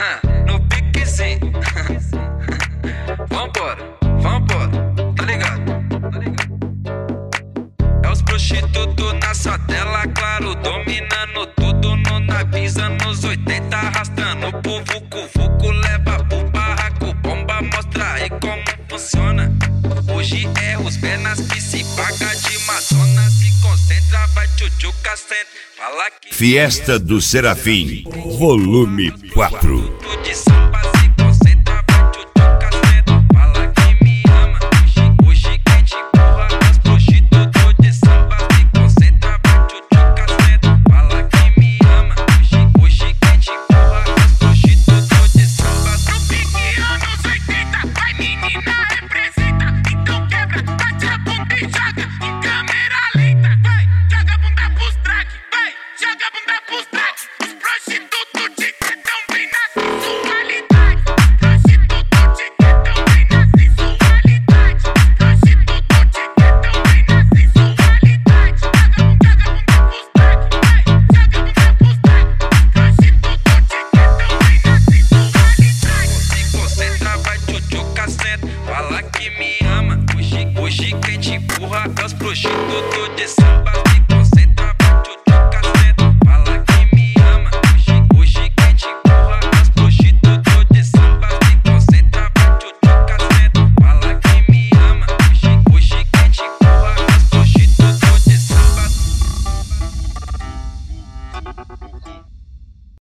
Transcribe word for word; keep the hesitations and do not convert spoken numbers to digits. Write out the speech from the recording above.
no piquezinho. Vambora, vambora, tá ligado? Tá ligado? É os prostitutos na sua tela, claro, dominando tudo no Navisa, nos oitenta, arrastando pro vucu, vucu leva pro barraco, bomba mostra aí como funciona. Hoje é os pernas que se paga de Madonna, se concentra, vai tchutchuca, senta, fala que Fiesta do Serafim, volume quatro. tudo de samba.